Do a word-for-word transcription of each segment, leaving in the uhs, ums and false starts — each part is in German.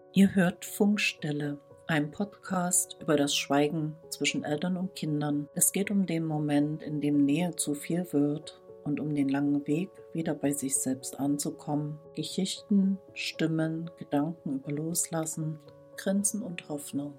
Ihr hört Funkstille, ein Podcast über das Schweigen zwischen Eltern und Kindern. Es geht um den Moment, in dem Nähe zu viel wird und um den langen Weg, wieder bei sich selbst anzukommen. Geschichten, Stimmen, Gedanken über Loslassen, Grenzen und Hoffnung.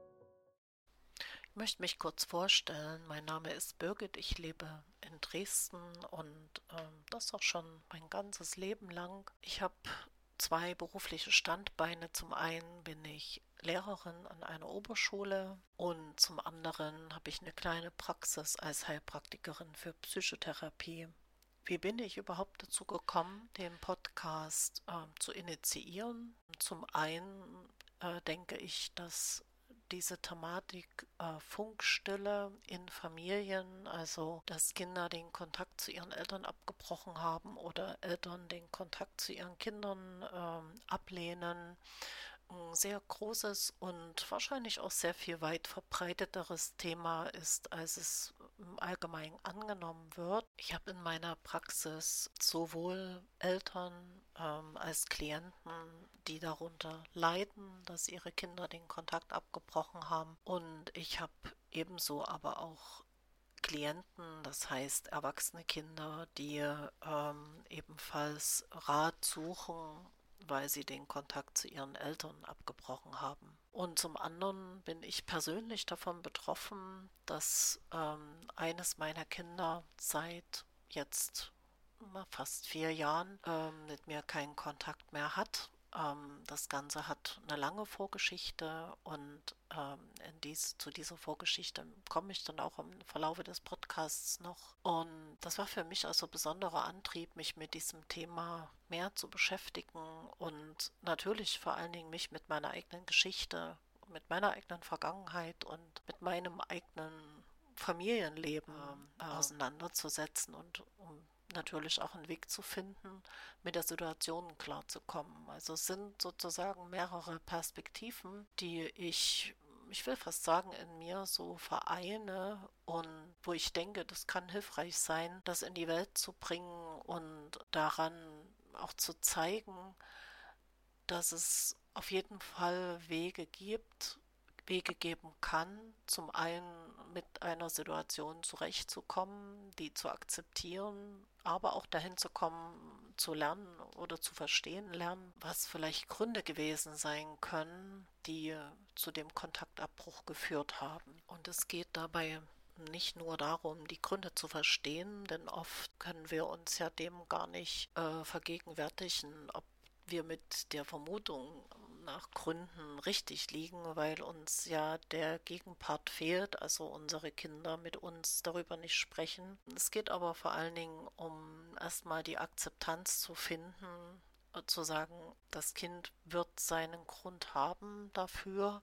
Ich möchte mich kurz vorstellen. Mein Name ist Birgit, ich lebe in Dresden und ähm, das auch schon mein ganzes Leben lang. Ich habe zwei berufliche Standbeine. Zum einen bin ich Lehrerin an einer Oberschule und zum anderen habe ich eine kleine Praxis als Heilpraktikerin für Psychotherapie. Wie bin ich überhaupt dazu gekommen, den Podcast äh, zu initiieren? Zum einen äh, denke ich, dass diese Thematik äh, Funkstille in Familien, also dass Kinder den Kontakt zu ihren Eltern abgebrochen haben oder Eltern den Kontakt zu ihren Kindern ähm, ablehnen, ein sehr großes und wahrscheinlich auch sehr viel weit verbreiteteres Thema ist, als es im Allgemeinen angenommen wird. Ich habe in meiner Praxis sowohl Eltern ähm, als Klienten, die darunter leiden, dass ihre Kinder den Kontakt abgebrochen haben. Und ich habe ebenso aber auch Klienten, das heißt erwachsene Kinder, die ähm, ebenfalls Rat suchen, weil sie den Kontakt zu ihren Eltern abgebrochen haben. Und zum anderen bin ich persönlich davon betroffen, dass ähm, eines meiner Kinder seit jetzt fast vier Jahren ähm, mit mir keinen Kontakt mehr hat. Ähm, das Ganze hat eine lange Vorgeschichte und ähm, in dies, zu dieser Vorgeschichte komme ich dann auch im Verlauf des Podcasts noch. Und das war für mich also besonderer Antrieb, mich mit diesem Thema mehr zu beschäftigen und natürlich vor allen Dingen mich mit meiner eigenen Geschichte, mit meiner eigenen Vergangenheit und mit meinem eigenen Familienleben äh, auseinanderzusetzen und um natürlich auch einen Weg zu finden, mit der Situation klarzukommen. Also es sind sozusagen mehrere Perspektiven, die ich, ich will fast sagen, in mir so vereine und wo ich denke, das kann hilfreich sein, das in die Welt zu bringen und daran auch zu zeigen, dass es auf jeden Fall Wege gibt, Wege geben kann, zum einen mit einer Situation zurechtzukommen, die zu akzeptieren, aber auch dahin zu kommen, zu lernen oder zu verstehen lernen, was vielleicht Gründe gewesen sein können, die zu dem Kontaktabbruch geführt haben. Und es geht dabei nicht nur darum, die Gründe zu verstehen, denn oft können wir uns ja dem gar nicht äh, vergegenwärtigen, ob wir mit der Vermutung nach Gründen richtig liegen, weil uns ja der Gegenpart fehlt, also unsere Kinder mit uns darüber nicht sprechen. Es geht aber vor allen Dingen um erstmal die Akzeptanz zu finden, zu sagen, das Kind wird seinen Grund haben dafür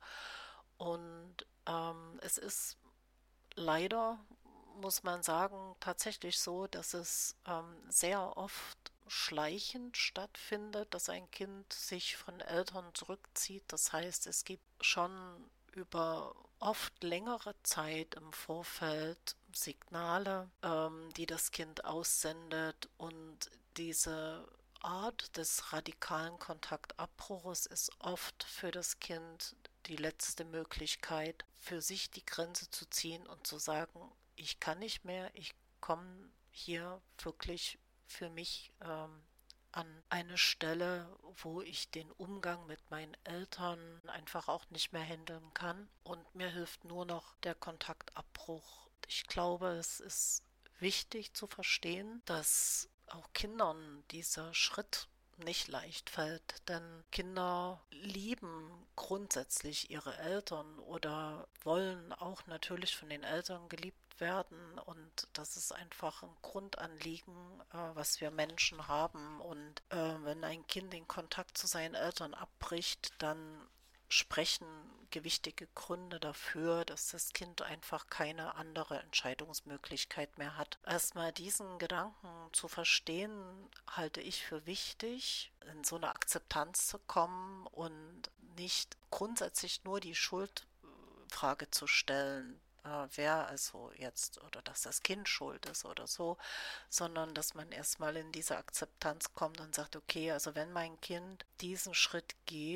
und ähm, es ist leider, muss man sagen, tatsächlich so, dass es ähm, sehr oft schleichend stattfindet, dass ein Kind sich von Eltern zurückzieht. Das heißt, es gibt schon über oft längere Zeit im Vorfeld Signale, ähm, die das Kind aussendet und diese Art des radikalen Kontaktabbruches ist oft für das Kind die letzte Möglichkeit, für sich die Grenze zu ziehen und zu sagen, ich kann nicht mehr, ich komme hier wirklich für mich ähm, an eine Stelle, wo ich den Umgang mit meinen Eltern einfach auch nicht mehr handeln kann und mir hilft nur noch der Kontaktabbruch. Ich glaube, es ist wichtig zu verstehen, dass auch Kindern dieser Schritt nicht leicht fällt, denn Kinder lieben grundsätzlich ihre Eltern oder wollen auch natürlich von den Eltern geliebt werden und das ist einfach ein Grundanliegen, äh, was wir Menschen haben und äh, wenn ein Kind den Kontakt zu seinen Eltern abbricht, dann sprechen gewichtige Gründe dafür, dass das Kind einfach keine andere Entscheidungsmöglichkeit mehr hat. Erstmal diesen Gedanken zu verstehen, halte ich für wichtig, in so eine Akzeptanz zu kommen und nicht grundsätzlich nur die Schuldfrage zu stellen, äh, wer also jetzt oder dass das Kind schuld ist oder so, sondern dass man erstmal in diese Akzeptanz kommt und sagt, okay, also wenn mein Kind diesen Schritt geht,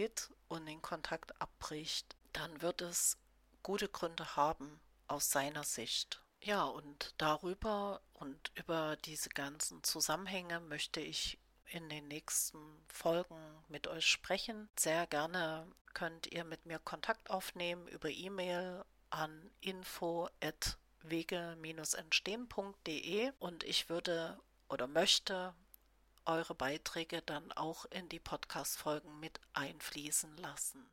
und den Kontakt abbricht, dann wird es gute Gründe haben aus seiner Sicht. Ja, und darüber und über diese ganzen Zusammenhänge möchte ich in den nächsten Folgen mit euch sprechen. Sehr gerne könnt ihr mit mir Kontakt aufnehmen über E-Mail an info at wege entstehen punkt de und ich würde oder möchte eure Beiträge dann auch in die Podcast-Folgen mit einfließen lassen.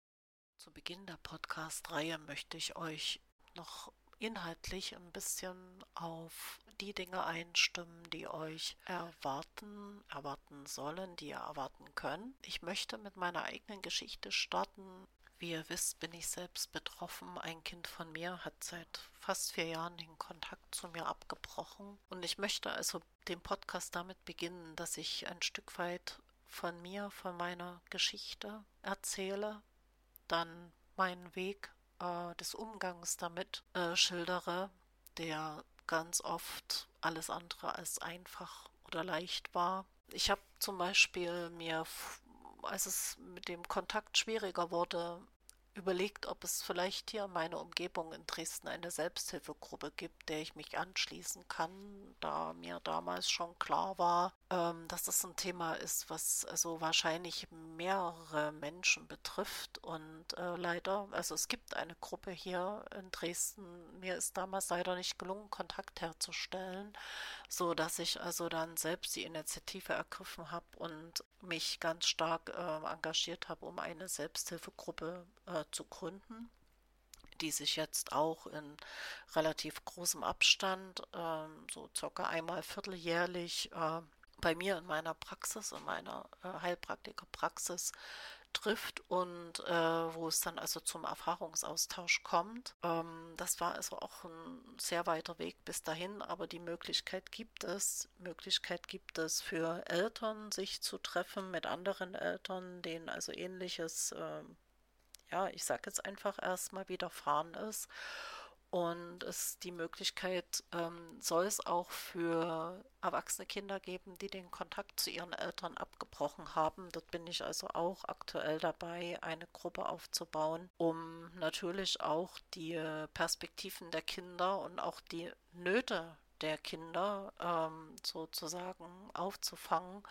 Zu Beginn der Podcast-Reihe möchte ich euch noch inhaltlich ein bisschen auf die Dinge einstimmen, die euch erwarten, erwarten sollen, die ihr erwarten könnt. Ich möchte mit meiner eigenen Geschichte starten. Wie ihr wisst, bin ich selbst betroffen. Ein Kind von mir hat seit fast vier Jahren den Kontakt zu mir abgebrochen. Und ich möchte also den Podcast damit beginnen, dass ich ein Stück weit von mir, von meiner Geschichte erzähle, dann meinen Weg äh, des Umgangs damit äh, schildere, der ganz oft alles andere als einfach oder leicht war. Ich habe zum Beispiel mir, als es mit dem Kontakt schwieriger wurde, überlegt, ob es vielleicht hier in meiner Umgebung in Dresden eine Selbsthilfegruppe gibt, der ich mich anschließen kann, da mir damals schon klar war, ähm, dass das ein Thema ist, was also wahrscheinlich mehrere Menschen betrifft und äh, leider, also es gibt eine Gruppe hier in Dresden, mir ist damals leider nicht gelungen, Kontakt herzustellen, so dass ich also dann selbst die Initiative ergriffen habe und mich ganz stark äh, engagiert habe, um eine Selbsthilfegruppe äh, zu gründen, die sich jetzt auch in relativ großem Abstand, äh, so circa einmal vierteljährlich, äh, bei mir in meiner Praxis, in meiner äh, Heilpraktikerpraxis trifft und äh, wo es dann also zum Erfahrungsaustausch kommt. Ähm, das war also auch ein sehr weiter Weg bis dahin, aber die Möglichkeit gibt es. Möglichkeit gibt es für Eltern, sich zu treffen mit anderen Eltern, denen also ähnliches, äh, ja, ich sage jetzt einfach erstmal widerfahren ist. Und es die Möglichkeit ähm, soll es auch für erwachsene Kinder geben, die den Kontakt zu ihren Eltern abgebrochen haben. Dort bin ich also auch aktuell dabei, eine Gruppe aufzubauen, um natürlich auch die Perspektiven der Kinder und auch die Nöte der Kinder ähm, sozusagen aufzufangen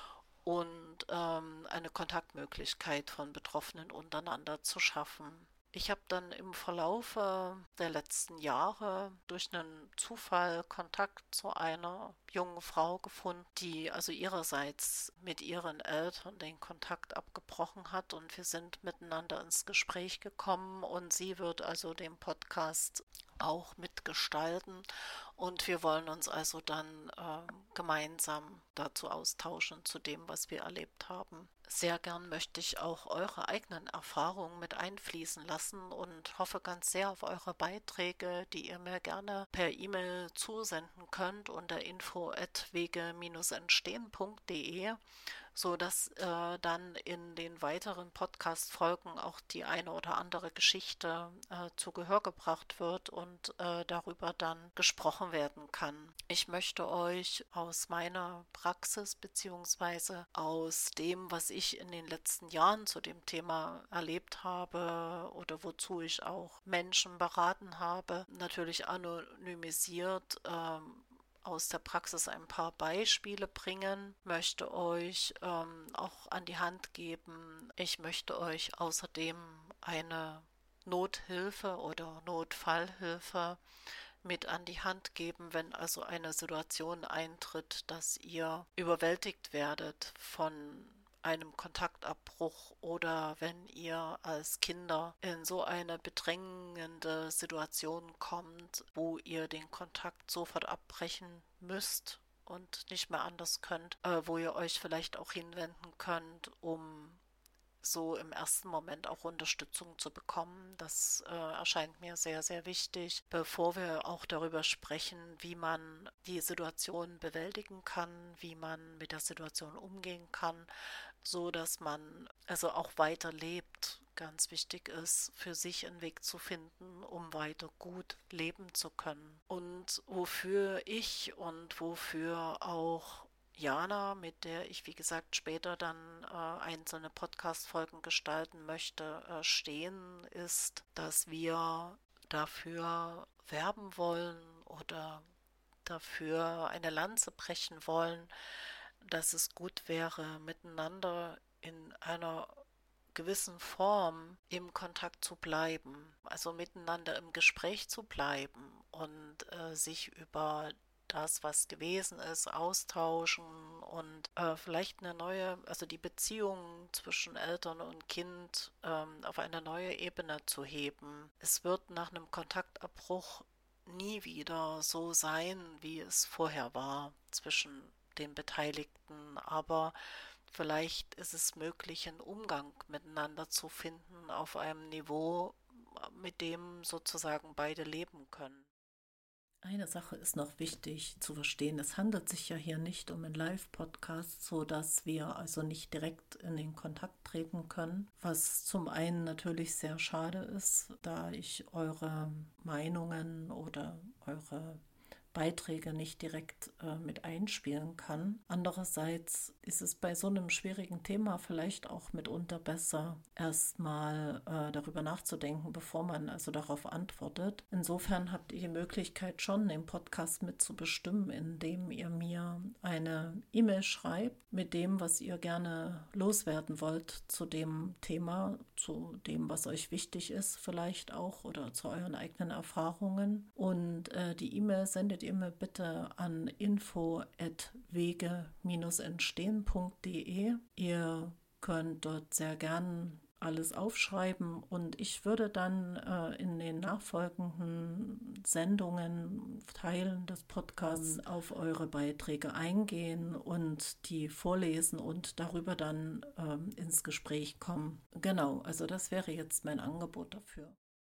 und ähm, eine Kontaktmöglichkeit von Betroffenen untereinander zu schaffen. Ich habe dann im Verlaufe der letzten Jahre durch einen Zufall Kontakt zu einer jungen Frau gefunden, die also ihrerseits mit ihren Eltern den Kontakt abgebrochen hat und wir sind miteinander ins Gespräch gekommen und sie wird also den Podcast auch mitgestalten und wir wollen uns also dann äh, gemeinsam dazu austauschen zu dem, was wir erlebt haben. Sehr gern möchte ich auch eure eigenen Erfahrungen mit einfließen lassen und hoffe ganz sehr auf eure Beiträge, die ihr mir gerne per E-Mail zusenden könnt unter info at wege entstehen punkt de, so dass äh, dann in den weiteren Podcast-Folgen auch die eine oder andere Geschichte äh, zu Gehör gebracht wird und äh, darüber dann gesprochen werden kann. Ich möchte euch aus meiner Praxis beziehungsweise aus dem, was ich in den letzten Jahren zu dem Thema erlebt habe oder wozu ich auch Menschen beraten habe, natürlich anonymisiert ähm, aus der Praxis ein paar Beispiele bringen, möchte euch ähm, auch an die Hand geben. Ich möchte euch außerdem eine Nothilfe oder Notfallhilfe mit an die Hand geben, wenn also eine Situation eintritt, dass ihr überwältigt werdet von einem Kontaktabbruch oder wenn ihr als Kinder in so eine bedrängende Situation kommt, wo ihr den Kontakt sofort abbrechen müsst und nicht mehr anders könnt, äh, wo ihr euch vielleicht auch hinwenden könnt, um so im ersten Moment auch Unterstützung zu bekommen. Das äh, erscheint mir sehr, sehr wichtig, bevor wir auch darüber sprechen, wie man die Situation bewältigen kann, wie man mit der Situation umgehen kann, so dass man also auch weiter lebt. Ganz wichtig ist, für sich einen Weg zu finden, um weiter gut leben zu können. Und wofür ich und wofür auch Jana, mit der ich, wie gesagt, später dann äh, einzelne Podcast-Folgen gestalten möchte, äh, stehen, ist, dass wir dafür werben wollen oder dafür eine Lanze brechen wollen, dass es gut wäre, miteinander in einer gewissen Form im Kontakt zu bleiben, also miteinander im Gespräch zu bleiben und äh, sich über das, was gewesen ist, austauschen und äh, vielleicht eine neue, also die Beziehung zwischen Eltern und Kind ähm, auf eine neue Ebene zu heben. Es wird nach einem Kontaktabbruch nie wieder so sein, wie es vorher war zwischen den Beteiligten, aber vielleicht ist es möglich, einen Umgang miteinander zu finden auf einem Niveau, mit dem sozusagen beide leben können. Eine Sache ist noch wichtig zu verstehen. Es handelt sich ja hier nicht um einen Live-Podcast, sodass wir also nicht direkt in den Kontakt treten können, was zum einen natürlich sehr schade ist, da ich eure Meinungen oder eure Beiträge nicht direkt äh, mit einspielen kann. Andererseits ist es bei so einem schwierigen Thema vielleicht auch mitunter besser, erstmal äh, darüber nachzudenken, bevor man also darauf antwortet. Insofern habt ihr die Möglichkeit schon, den Podcast mitzubestimmen, indem ihr mir eine E-Mail schreibt mit dem, was ihr gerne loswerden wollt zu dem Thema, zu dem, was euch wichtig ist vielleicht auch oder zu euren eigenen Erfahrungen. Und äh, die E-Mail sendet ihr mir bitte an info at wege entstehen punkt de. Ihr könnt dort sehr gern alles aufschreiben und ich würde dann äh, in den nachfolgenden Sendungen, Teilen des Podcasts auf eure Beiträge eingehen und die vorlesen und darüber dann ähm, ins Gespräch kommen. Genau, also das wäre jetzt mein Angebot dafür.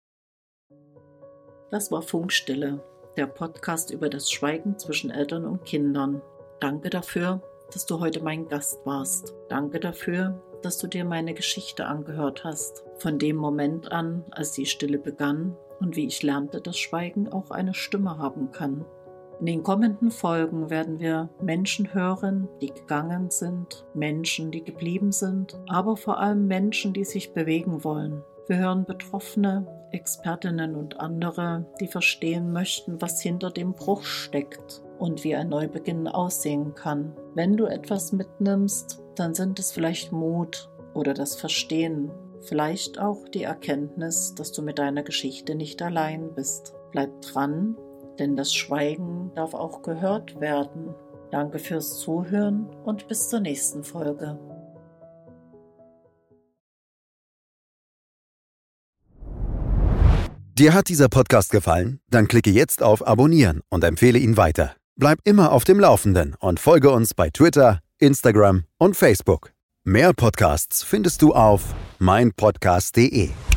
Das war Funkstille, der Podcast über das Schweigen zwischen Eltern und Kindern. Danke dafür, dass du heute mein Gast warst. Danke dafür, dass du dir meine Geschichte angehört hast. Von dem Moment an, als die Stille begann und wie ich lernte, dass Schweigen auch eine Stimme haben kann. In den kommenden Folgen werden wir Menschen hören, die gegangen sind, Menschen, die geblieben sind, aber vor allem Menschen, die sich bewegen wollen. Wir hören Betroffene, Expertinnen und andere, die verstehen möchten, was hinter dem Bruch steckt und wie ein Neubeginn aussehen kann. Wenn du etwas mitnimmst, dann sind es vielleicht Mut oder das Verstehen, vielleicht auch die Erkenntnis, dass du mit deiner Geschichte nicht allein bist. Bleib dran, denn das Schweigen darf auch gehört werden. Danke fürs Zuhören und bis zur nächsten Folge. Dir hat dieser Podcast gefallen? Dann klicke jetzt auf Abonnieren und empfehle ihn weiter. Bleib immer auf dem Laufenden und folge uns bei Twitter, Instagram und Facebook. Mehr Podcasts findest du auf mein podcast punkt de.